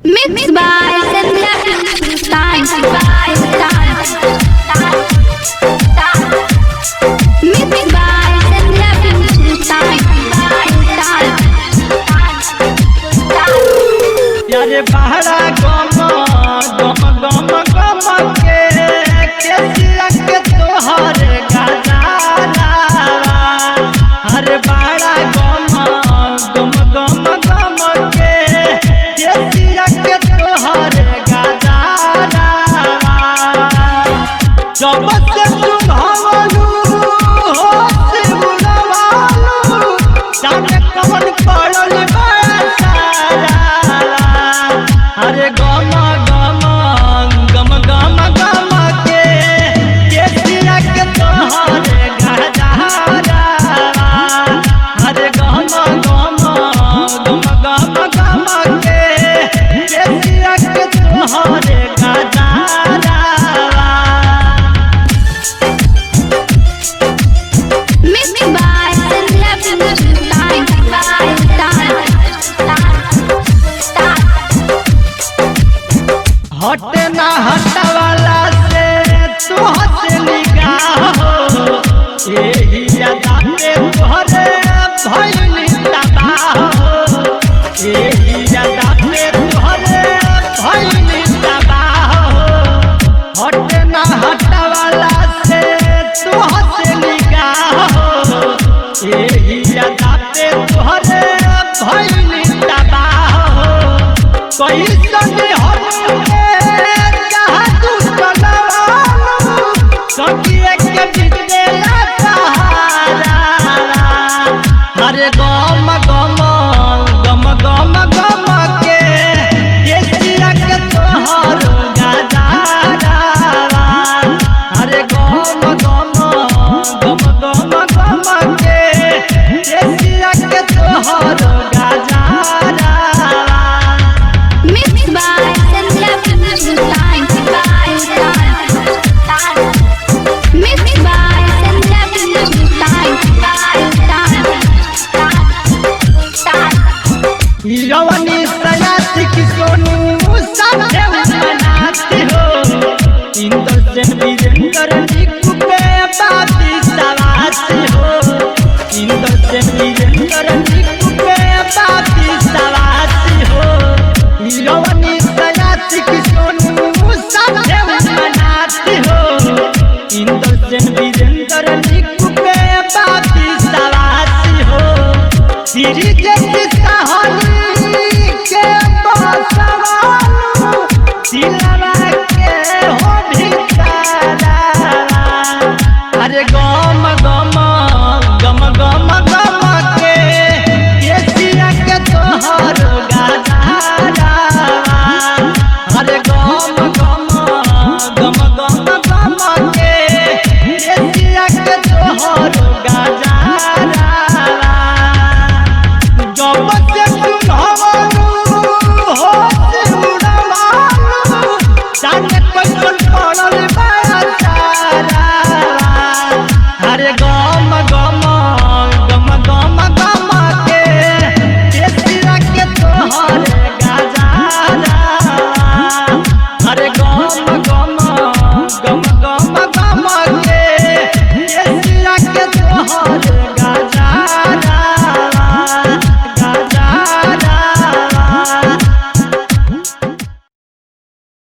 Mixed by Sultan. Mixed by Sultan. यारे बहरा गम गम गम गम के केसिया के तोहर गजारा अरे बहरा गम गम गम गम के केसिया के तोहर गजारा जब से तुम हवलू हो से बुलवालू जाने कौन पड़ल अरे गम गम गम गम गम के केसिया के तोहर गजारा अरे गम गम गम गम गम के केसिया के तोहर गजारा Mixed by Sultan. हटे ना हटवाला से तू हट निगाह हो यही यादा पे तोहरे भइल तबाह हो यही यादा पे तोहरे भइल तबाह हो हटे ना हटवाला से तू हट निगाह हो यही यादा पे तोहरे भइल तबाह हो कैसन अरे गम गम गम गम गम के केसिया के तोहर गजारा अरे गम गम गम गम गम के केसिया के तोहर गजारा Mixed by Sultan. Mixed by रवनी सयासी की सोनू साथे मनाती हो इंदर सेन वीरेंद्र निकू पे बाती सवासी हो इंदर सेन वीरेंद्र निकू पे बाती सवासी हो रवनी सयासी की सोनू साथे मनाती हो इंदर सेन वीरेंद्र निकू पे बाती सवासी हो